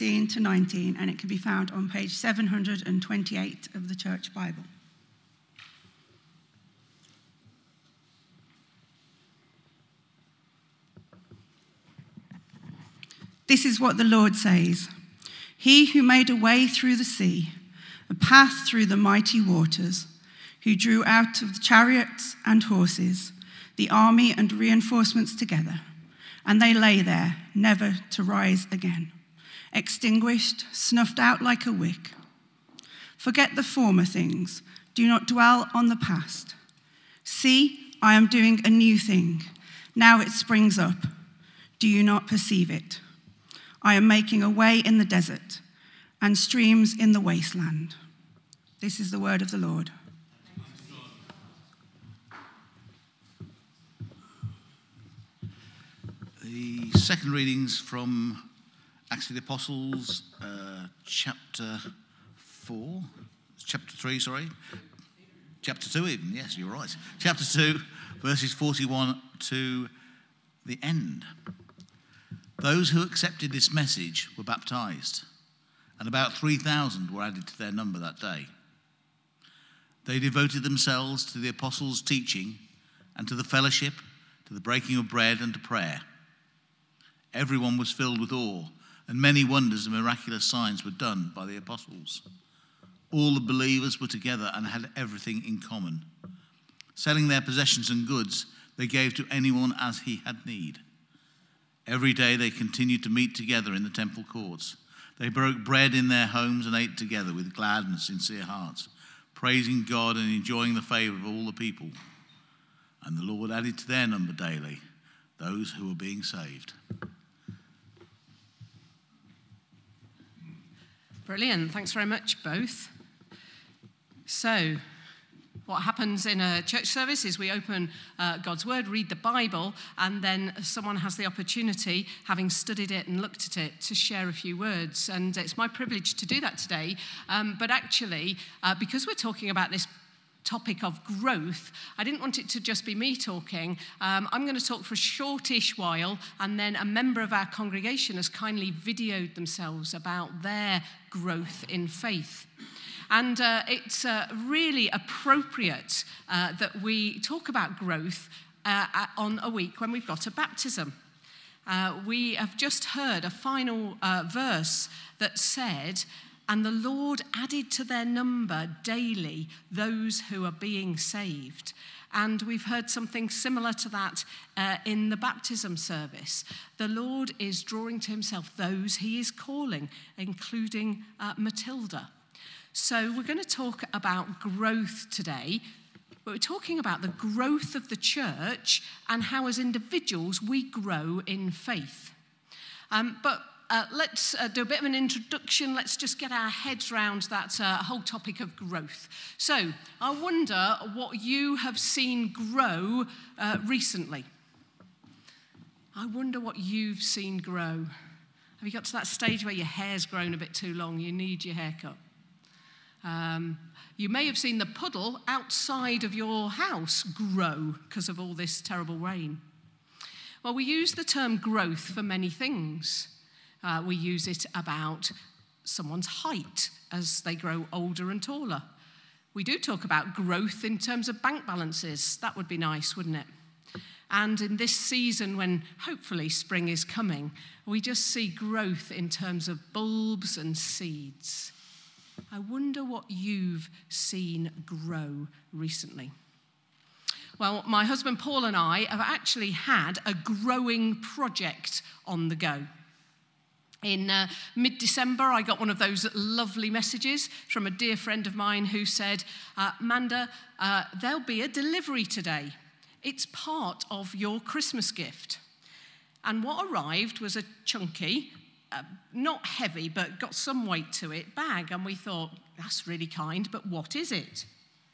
to 19, and it can be found on page 728 of the Church Bible. This is what the Lord says. He who made a way through the sea, a path through the mighty waters, who drew out of the chariots and horses, the army and reinforcements together, and they lay there, never to rise again, extinguished, snuffed out like a wick. Forget the former things, do not dwell on the past. See, I am doing a new thing. Now it springs up. Do you not perceive it? I am making a way in the desert and streams in the wasteland. This is the word of the Lord. The second reading's from Acts of the Apostles, chapter 4. Chapter 3, sorry. Chapter 2 even, yes, you're right. Chapter 2, verses 41 to the end. Those who accepted this message were baptized, and about 3,000 were added to their number that day. They devoted themselves to the apostles' teaching and to the fellowship, to the breaking of bread and to prayer. Everyone was filled with awe, and many wonders and miraculous signs were done by the apostles. All the believers were together and had everything in common. Selling their possessions and goods, they gave to anyone as he had need. Every day they continued to meet together in the temple courts. They broke bread in their homes and ate together with glad and sincere hearts, praising God and enjoying the favor of all the people. And the Lord added to their number daily those who were being saved. Brilliant. Thanks very much, both. So, what happens in a church service is we open God's Word, read the Bible, and then someone has the opportunity, having studied it and looked at it, to share a few words. And it's my privilege to do that today. But actually, because we're talking about this topic of growth, I didn't want it to just be me talking. I'm going to talk for a shortish while, and then a member of our congregation has kindly videoed themselves about their growth in faith. And it's really appropriate that we talk about growth on a week when we've got a baptism. We have just heard a final verse that said, "And the Lord added to their number daily those who are being saved." And we've heard something similar to that in the baptism service. The Lord is drawing to himself those he is calling, including Matilda. So we're going to talk about growth today, but we're talking about the growth of the church and how as individuals we grow in faith. But let's do a bit of an introduction. Let's just get our heads around that whole topic of growth. So I wonder what you have seen grow recently. I wonder what you've seen grow. Have you got to that stage where your hair's grown a bit too long, you need your haircut? You may have seen the puddle outside of your house grow because of all this terrible rain. Well, we use the term growth for many things. We use it about someone's height as they grow older and taller. We do talk about growth in terms of bank balances. That would be nice, wouldn't it? And in this season, when hopefully spring is coming, we just see growth in terms of bulbs and seeds. I wonder what you've seen grow recently. Well, my husband Paul and I have actually had a growing project on the go. In mid-December, I got one of those lovely messages from a dear friend of mine who said, "Manda, there'll be a delivery today. It's part of your Christmas gift." And what arrived was a chunky, not heavy, but got some weight to it, bag. And we thought, that's really kind, but what is it?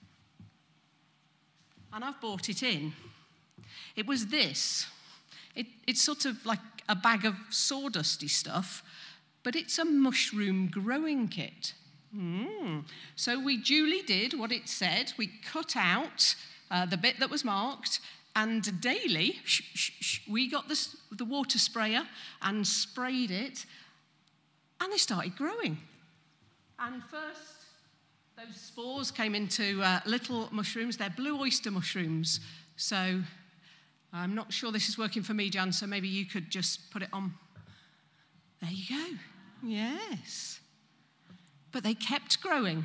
And I've brought it in. It was this. It's sort of like a bag of sawdusty stuff, but it's a mushroom growing kit. So we duly did what it said. We cut out the bit that was marked, and daily, we got the water sprayer and sprayed it. And they started growing. And first, those spores came into little mushrooms. They're blue oyster mushrooms. So I'm not sure this is working for me, Jan, so maybe you could just put it on. There you go. Yes. But they kept growing.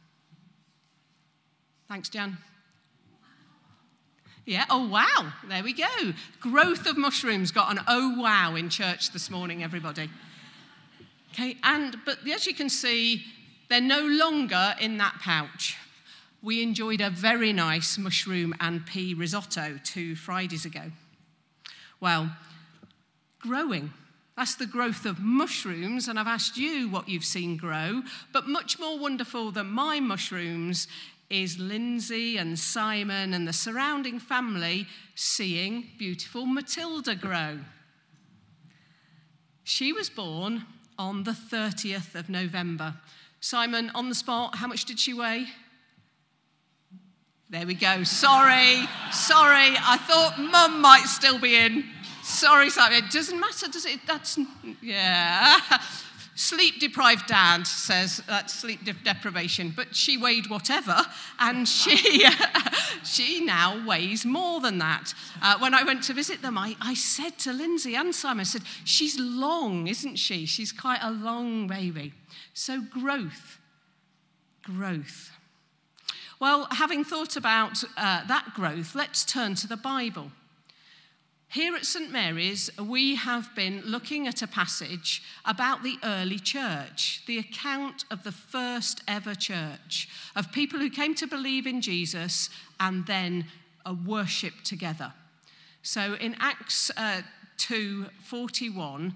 Thanks, Jan. Yeah, oh wow, there we go. Growth of mushrooms got an oh wow in church this morning, everybody. Okay, but as you can see, they're no longer in that pouch. We enjoyed a very nice mushroom and pea risotto 2 Fridays ago. Well, growing. That's the growth of mushrooms, and I've asked you what you've seen grow, but much more wonderful than my mushrooms is Lindsay and Simon and the surrounding family seeing beautiful Matilda grow. She was born on the 30th of November. Simon, on the spot, how much did she weigh? There we go. Sorry. I thought Mum might still be in. Sorry, Simon. It doesn't matter, does it? Yeah. Sleep-deprived dad says that's sleep deprivation, but she weighed whatever, and she now weighs more than that. When I went to visit them, I said to Lindsay and Simon, I said, she's long, isn't she? She's quite a long baby. So growth. Well, having thought about that growth, let's turn to the Bible. Here at St. Mary's, we have been looking at a passage about the early church, the account of the first ever church, of people who came to believe in Jesus and then worship together. So in Acts 2:41,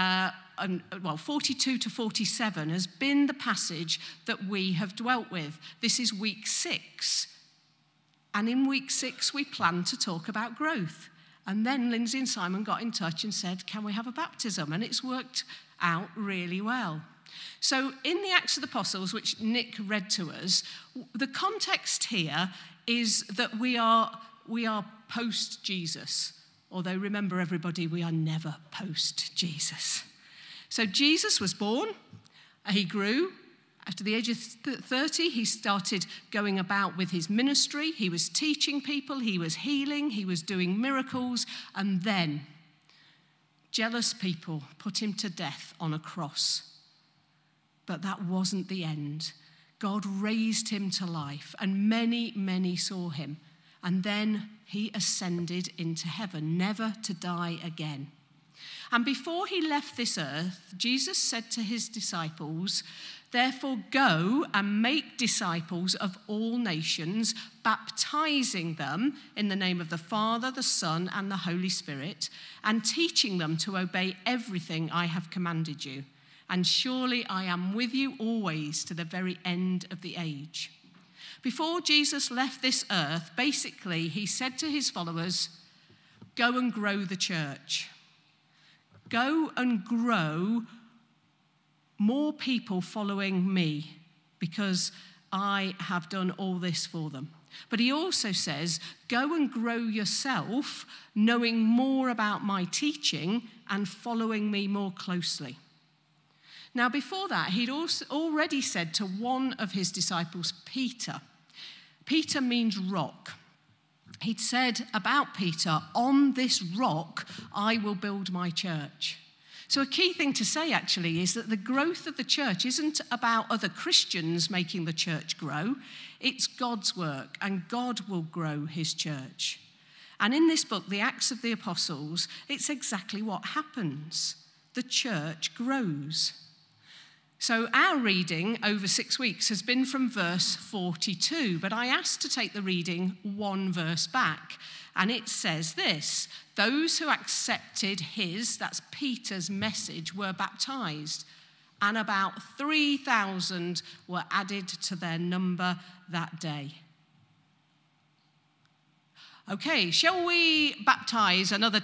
42 to 47 has been the passage that we have dwelt with. This is week 6. And in week 6, we plan to talk about growth. And then Lindsay and Simon got in touch and said, can we have a baptism? And it's worked out really well. So in the Acts of the Apostles, which Nick read to us, the context here is that we are post-Jesus. Although remember everybody, we are never post-Jesus. So Jesus was born, he grew. After the age of 30, he started going about with his ministry. He was teaching people, he was healing, he was doing miracles, and then jealous people put him to death on a cross. But that wasn't the end. God raised him to life, and many, many saw him. And then he ascended into heaven, never to die again. And before he left this earth, Jesus said to his disciples, therefore go and make disciples of all nations, baptizing them in the name of the Father, the Son, and the Holy Spirit, and teaching them to obey everything I have commanded you. And surely I am with you always to the very end of the age. Before Jesus left this earth, basically he said to his followers, go and grow the church. Go and grow more people following me because I have done all this for them. But he also says, go and grow yourself, knowing more about my teaching and following me more closely. Now, before that, he'd also already said to one of his disciples, Peter. Peter means rock. He'd said about Peter, on this rock, I will build my church. So a key thing to say, actually, is that the growth of the church isn't about other Christians making the church grow. It's God's work, and God will grow his church. And in this book, the Acts of the Apostles, it's exactly what happens. The church grows. So our reading over 6 weeks has been from verse 42, but I asked to take the reading one verse back. And it says this, those who accepted that's Peter's message, were baptized, and about 3,000 were added to their number that day. Okay, shall we baptize another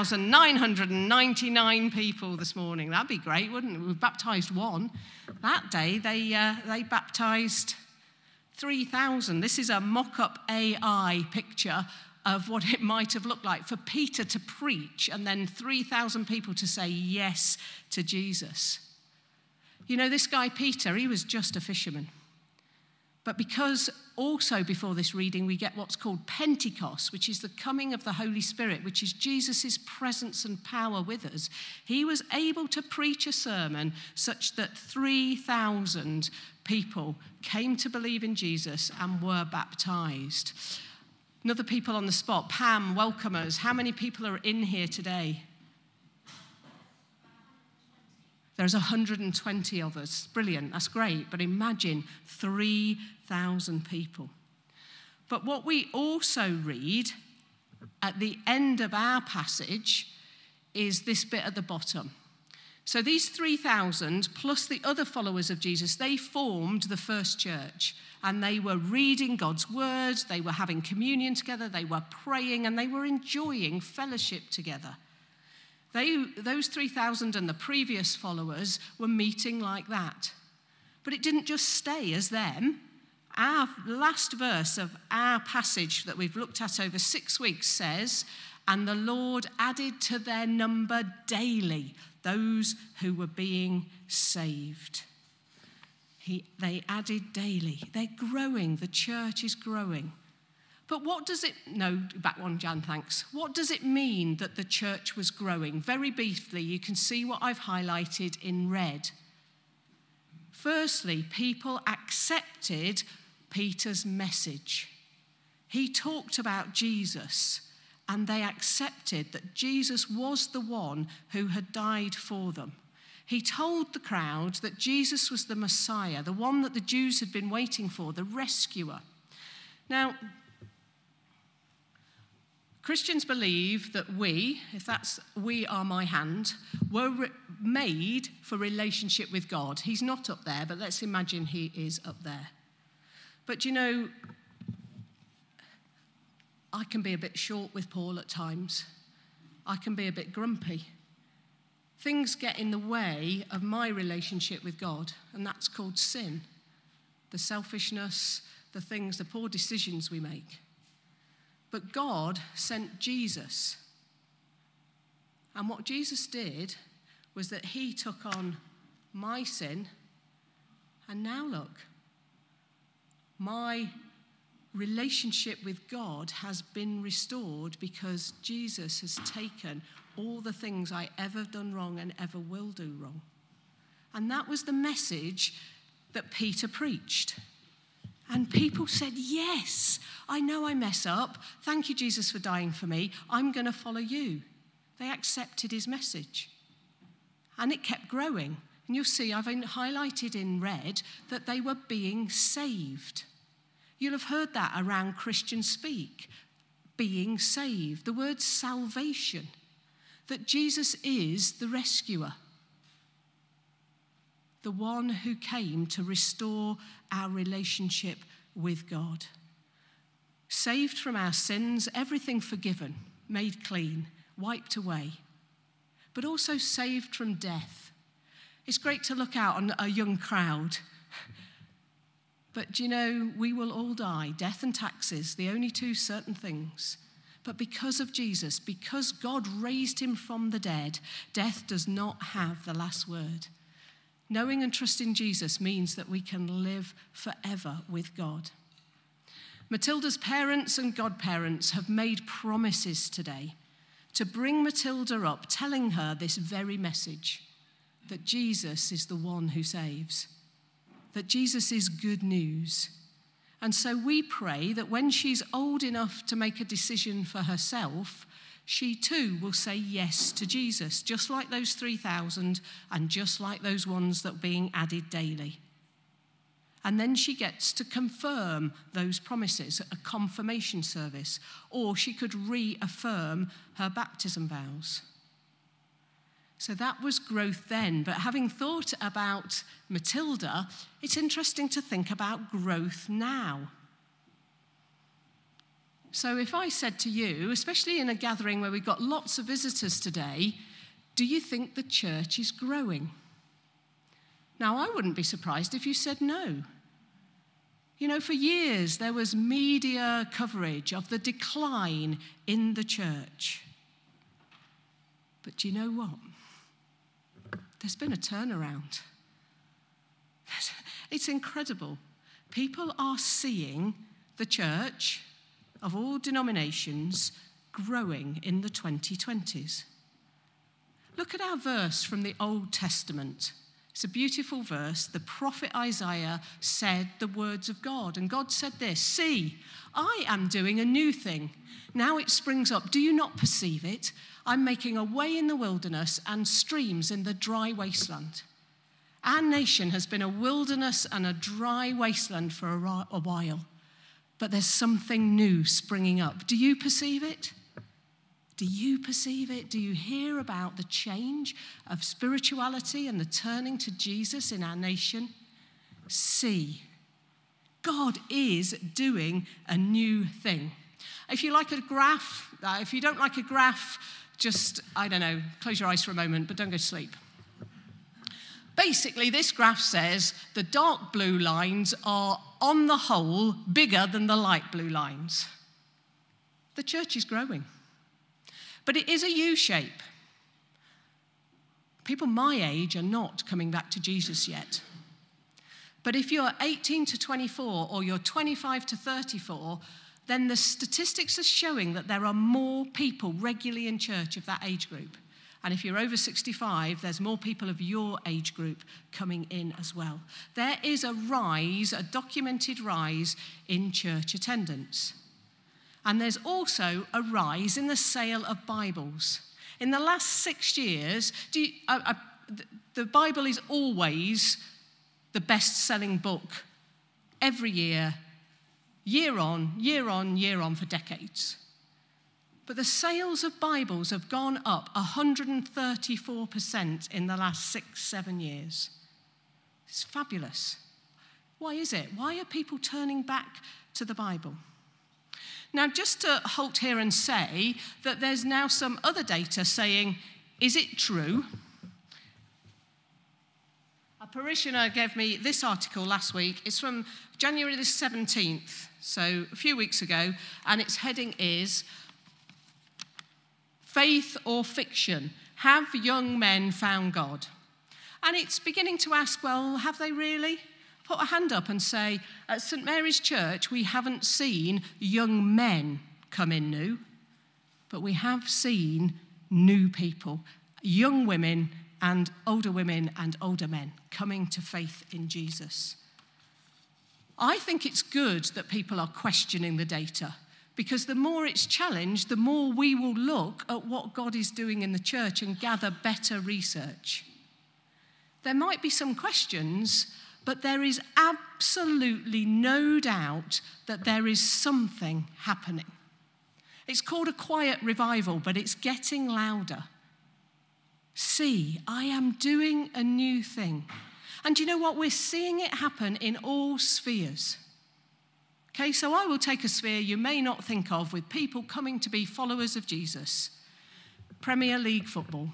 2,999 people this morning? That'd be great, wouldn't it? We've baptized one. That day, they baptized 3,000. This is a mock-up AI picture of what it might have looked like for Peter to preach and then 3,000 people to say yes to Jesus. You know, this guy Peter, he was just a fisherman. But because also before this reading we get what's called Pentecost, which is the coming of the Holy Spirit, which is Jesus' presence and power with us, he was able to preach a sermon such that 3,000 people came to believe in Jesus and were baptized. Another people on the spot, Pam, welcome us. How many people are in here today? There's 120 of us. Brilliant, that's great. But imagine 3,000 people. But what we also read at the end of our passage is this bit at the bottom. So these 3,000 plus the other followers of Jesus, they formed the first church. And they were reading God's words, they were having communion together, they were praying, and they were enjoying fellowship together. Those 3,000 and the previous followers were meeting like that. But it didn't just stay as them. Our last verse of our passage that we've looked at over 6 weeks says, "And the Lord added to their number daily those who were being saved." They added daily. They're growing. The church is growing. But what does it, no, back one, Jan, thanks. What does it mean that the church was growing? Very briefly, you can see what I've highlighted in red. Firstly, people accepted Peter's message. He talked about Jesus, and they accepted that Jesus was the one who had died for them. He told the crowd that Jesus was the Messiah, the one that the Jews had been waiting for, the rescuer. Now, Christians believe that we, if that's we are my hand, were made for relationship with God. He's not up there, but let's imagine he is up there. But you know, I can be a bit short with Paul at times. I can be a bit grumpy. Things get in the way of my relationship with God, and that's called sin. The selfishness, the things, the poor decisions we make. But God sent Jesus. And what Jesus did was that he took on my sin. And now look, my relationship with God has been restored because Jesus has taken all the things I ever done wrong and ever will do wrong. And that was the message that Peter preached. And people said, yes, I know I mess up. Thank you, Jesus, for dying for me. I'm going to follow you. They accepted his message. And it kept growing. And you'll see I've highlighted in red that they were being saved. You'll have heard that around Christian speak. Being saved. The word salvation. That Jesus is the rescuer. The one who came to restore our relationship with God. Saved from our sins, everything forgiven, made clean, wiped away. But also saved from death. It's great to look out on a young crowd. But you know, we will all die. Death and taxes, the only two certain things. But because of Jesus, because God raised him from the dead, death does not have the last word. Knowing and trusting Jesus means that we can live forever with God. Matilda's parents and godparents have made promises today to bring Matilda up, telling her this very message, that Jesus is the one who saves, that Jesus is good news. And so we pray that when she's old enough to make a decision for herself, she too will say yes to Jesus, just like those 3,000 and just like those ones that are being added daily. And then she gets to confirm those promises at a confirmation service, or she could reaffirm her baptism vows. So that was growth then, but having thought about Matilda, it's interesting to think about growth now. So if I said to you, especially in a gathering where we've got lots of visitors today, do you think the church is growing? Now, I wouldn't be surprised if you said no. You know, for years there was media coverage of the decline in the church. But do you know what? There's been a turnaround. It's incredible. People are seeing the church of all denominations growing in the 2020s. Look at our verse from the Old Testament. It's a beautiful verse. The prophet Isaiah said the words of God. And God said this, "See, I am doing a new thing. Now it springs up. Do you not perceive it? I'm making a way in the wilderness and streams in the dry wasteland." Our nation has been a wilderness and a dry wasteland for a while. But there's something new springing up. Do you perceive it? Do you perceive it? Do you hear about the change of spirituality and the turning to Jesus in our nation? See, God is doing a new thing. If you like a graph, if you don't like a graph, just, close your eyes for a moment, but don't go to sleep. Basically, this graph says the dark blue lines are, on the whole, bigger than the light blue lines. The church is growing. But it is a U-shape. People my age are not coming back to Jesus yet. But if you're 18 to 24 or you're 25 to 34, then the statistics are showing that there are more people regularly in church of that age group. And if you're over 65, there's more people of your age group coming in as well. There is a rise, a documented rise in church attendance. And there's also a rise in the sale of Bibles. In the last 6 years, the Bible is always the best-selling book every year, year on, for decades. But the sales of Bibles have gone up 134% in the last 6-7 years. It's fabulous. Why is it? Why are people turning back to the Bible? Now, just to halt here and say that there's now some other data saying, is it true? A parishioner gave me this article last week. It's from January the 17th, so a few weeks ago, and its heading is, "Faith or Fiction? Have young men found God?" And it's beginning to ask, well, have they really? Put a hand up and say, at St. Mary's Church, we haven't seen young men come in new, but we have seen new people, young women and older men coming to faith in Jesus. I think it's good that people are questioning the data, because the more it's challenged, the more we will look at what God is doing in the church and gather better research. There might be some questions, but there is absolutely no doubt that there is something happening. It's called a quiet revival, but it's getting louder. See, I am doing a new thing. And you know what? We're seeing it happen in all spheres. Okay, so I will take a sphere you may not think of with people coming to be followers of Jesus. Premier League football.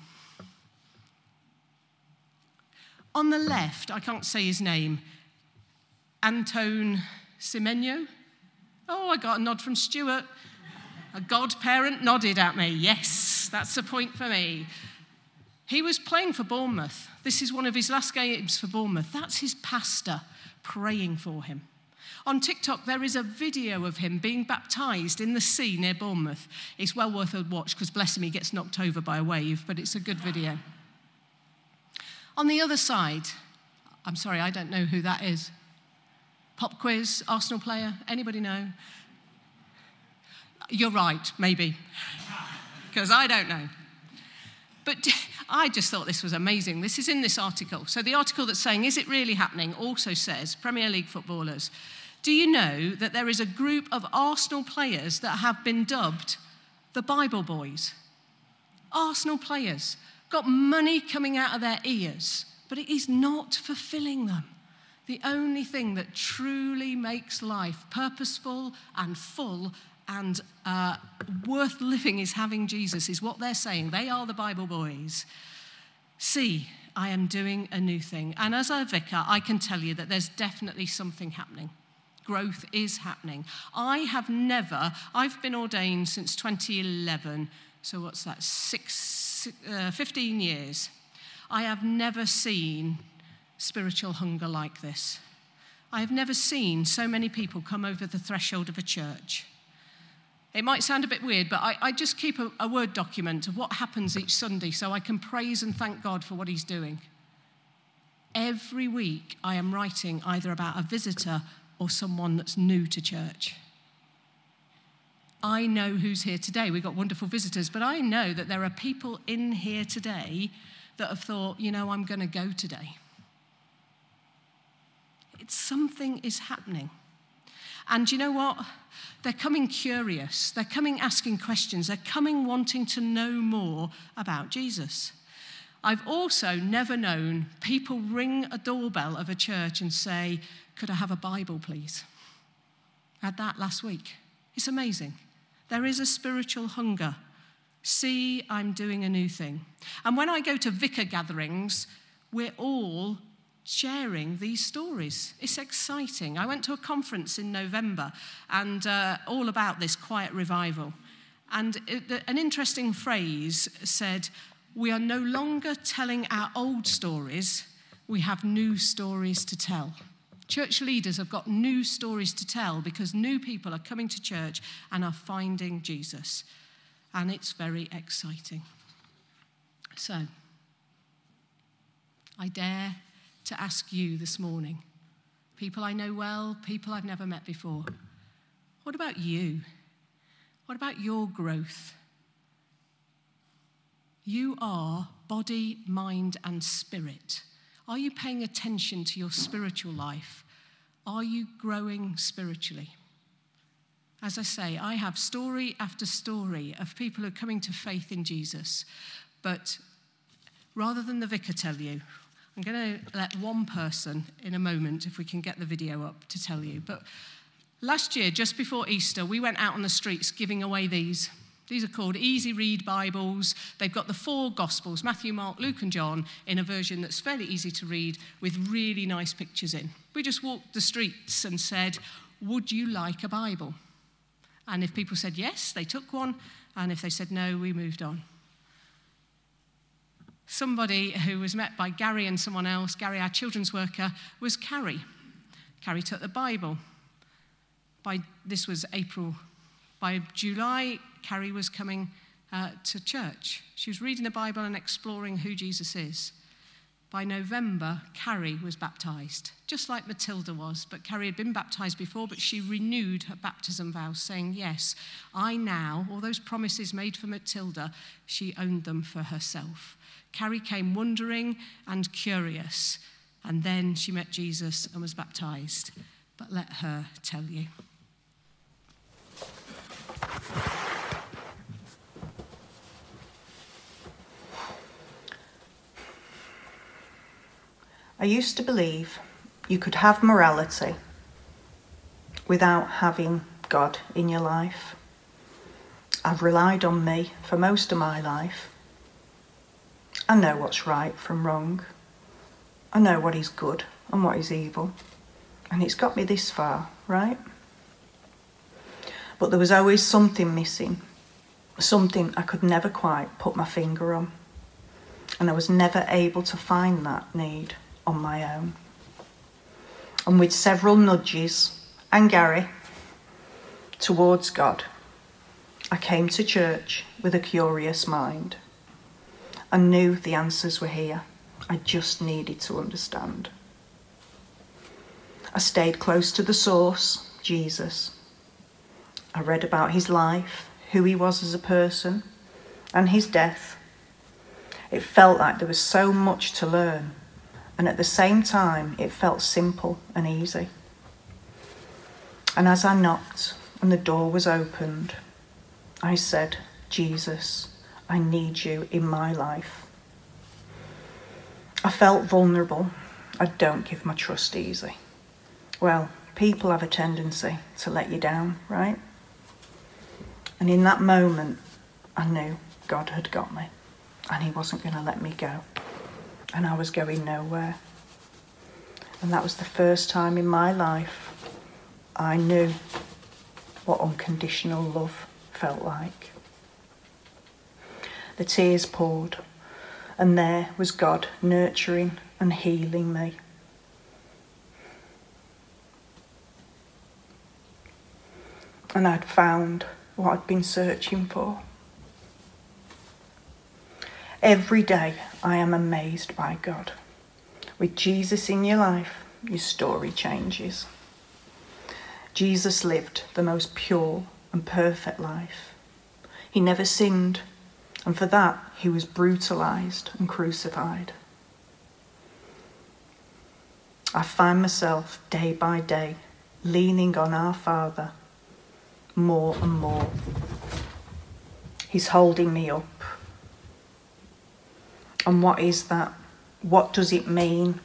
On the left, I can't say his name, Anton Semenyo. Oh, I got a nod from Stuart. A godparent nodded at me. Yes, that's a point for me. He was playing for Bournemouth. This is one of his last games for Bournemouth. That's his pastor praying for him. On TikTok, there is a video of him being baptised in the sea near Bournemouth. It's well worth a watch because, bless him, he gets knocked over by a wave, but it's a good video. On the other side, I'm sorry, I don't know who that is. Pop quiz, Arsenal player, anybody know? You're right, maybe, because I don't know. But I just thought this was amazing. This is in this article. So the article that's saying, is it really happening, also says, Premier League footballers, do you know that there is a group of Arsenal players that have been dubbed the Bible Boys? Arsenal players. Got money coming out of their ears, but it is not fulfilling them. The only thing that truly makes life purposeful and full and worth living is having Jesus, is what they're saying. They are the Bible Boys. See, I am doing a new thing. And as a vicar, I can tell you that there's definitely something happening. Growth is happening. I've been ordained since 2011, so what's that, 15 years. I have never seen spiritual hunger like this. I have never seen so many people come over the threshold of a church. It might sound a bit weird, but I just keep a Word document of what happens each Sunday so I can praise and thank God for what he's doing. Every week I am writing either about a visitor or someone that's new to church. I know who's here today. We've got wonderful visitors, but I know that there are people in here today that have thought, I'm going to go today. Something is happening. And you know what? They're coming curious. They're coming asking questions. They're coming wanting to know more about Jesus. I've also never known people ring a doorbell of a church and say, "Could I have a Bible, please?" I had that last week. It's amazing. There is a spiritual hunger. See, I'm doing a new thing. And when I go to vicar gatherings, we're all sharing these stories. It's exciting. I went to a conference in November and all about this quiet revival. And an interesting phrase said, "We are no longer telling our old stories, we have new stories to tell." Church leaders have got new stories to tell because new people are coming to church and are finding Jesus. And it's very exciting. So, I dare to ask you this morning, people I know well, people I've never met before, what about you? What about your growth? You are body, mind, and spirit. Are you paying attention to your spiritual life? Are you growing spiritually? As I say, I have story after story of people who are coming to faith in Jesus. But rather than the vicar tell you, I'm going to let one person in a moment, if we can get the video up, to tell you. But last year, just before Easter, we went out on the streets giving away these. These are called Easy Read Bibles. They've got the 4 Gospels, Matthew, Mark, Luke, and John, in a version that's fairly easy to read with really nice pictures in. We just walked the streets and said, "Would you like a Bible?" And if people said yes, they took one. And if they said no, we moved on. Somebody who was met by Gary and someone else, Gary, our children's worker, was Carrie. Carrie took the Bible. This was April. By July, Carrie was coming to church. She was reading the Bible and exploring who Jesus is. By November, Carrie was baptized, just like Matilda was. But Carrie had been baptized before, but she renewed her baptism vows, saying, yes, I now, all those promises made for Matilda, she owned them for herself. Carrie came wondering and curious, and then she met Jesus and was baptized. But let her tell you. I used to believe you could have morality without having God in your life. I've relied on me for most of my life. I know what's right from wrong. I know what is good and what is evil. And it's got me this far, right? But there was always something missing, something I could never quite put my finger on. And I was never able to find that need on my own. And with several nudges and Gary towards God, I came to church with a curious mind. I knew the answers were here. I just needed to understand. I stayed close to the source, Jesus. I read about his life, who he was as a person, and his death. It felt like there was so much to learn, and at the same time, it felt simple and easy. And as I knocked and the door was opened, I said, Jesus, I need you in my life. I felt vulnerable. I don't give my trust easy. Well, people have a tendency to let you down, right? And in that moment, I knew God had got me and he wasn't going to let me go. And I was going nowhere. And that was the first time in my life I knew what unconditional love felt like. The tears poured, and there was God nurturing and healing me. and I'd found what I'd been searching for. Every day I am amazed by God. With Jesus in your life, your story changes. Jesus lived the most pure and perfect life. He never sinned, and for that he was brutalized and crucified. I find myself day by day leaning on our Father more and more. He's holding me up. And what is that? What does it mean?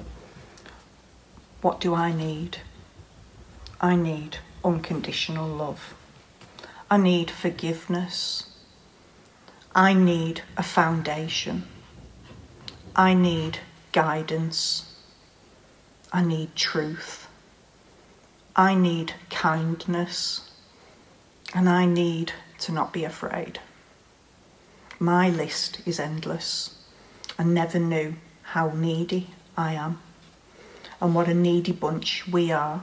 What do I need? I need unconditional love. I need forgiveness. I need a foundation. I need guidance. I need truth. I need kindness. And I need to not be afraid. My list is endless. I never knew how needy I am and what a needy bunch we are.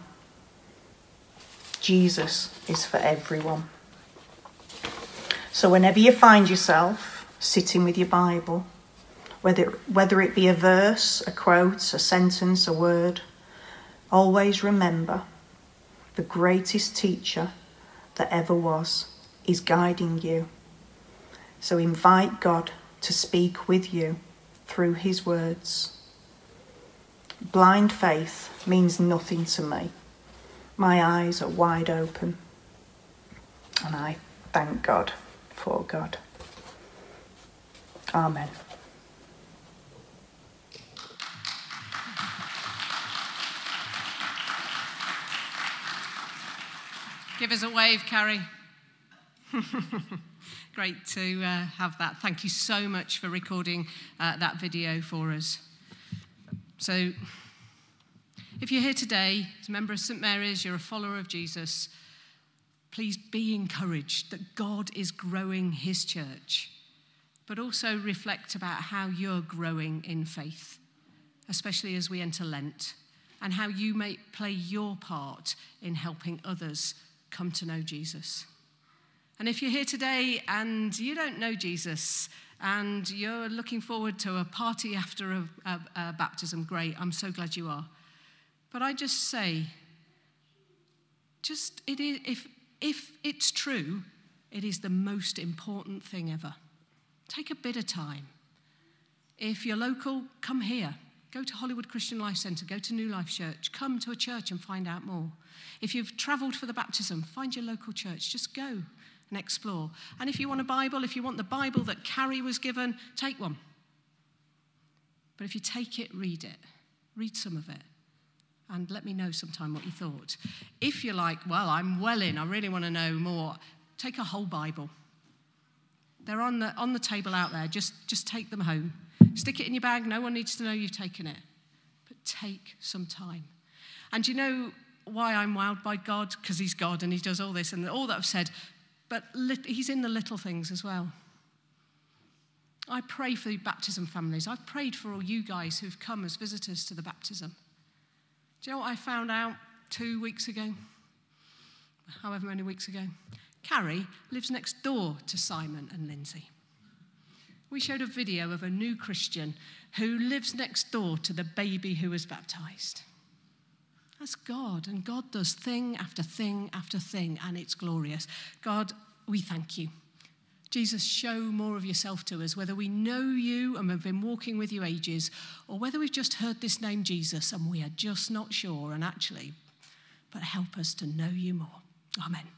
Jesus is for everyone. So whenever you find yourself sitting with your Bible, whether it be a verse, a quote, a sentence, a word, always remember the greatest teacher that ever was is guiding you. So invite God to speak with you through his words. Blind faith means nothing to me. My eyes are wide open, and I thank God for God. Amen. Give us a wave, Carrie. Great to have that. Thank you so much for recording that video for us. So, if you're here today as a member of St. Mary's, you're a follower of Jesus, please be encouraged that God is growing his church, but also reflect about how you're growing in faith, especially as we enter Lent, and how you may play your part in helping others come to know Jesus. And if you're here today and you don't know Jesus and you're looking forward to a party after a baptism, great, I'm so glad you are. But I just say, if it's true, it is the most important thing ever. Take a bit of time. If you're local, come here. Go to Hollywood Christian Life Centre, go to New Life Church, come to a church and find out more. If you've travelled for the baptism, find your local church, just go and explore. And if you want a Bible, if you want the Bible that Carrie was given, take one. But if you take it, read some of it, and let me know sometime what you thought. If you're like, well, I'm well in, I really want to know more, take a whole Bible. They're on the table out there, just take them home. Stick it in your bag, no one needs to know you've taken it. But take some time. And you know why I'm wowed by God? Because he's God and he does all this and all that I've said. But he's in the little things as well. I pray for the baptism families. I've prayed for all you guys who've come as visitors to the baptism. Do you know what I found out 2 weeks ago? However many weeks ago. Carrie lives next door to Simon and Lindsay. We showed a video of a new Christian who lives next door to the baby who was baptized. That's God, and God does thing after thing after thing, and it's glorious. God, we thank you. Jesus, show more of yourself to us, whether we know you and have been walking with you ages, or whether we've just heard this name Jesus and we are just not sure, but help us to know you more. Amen.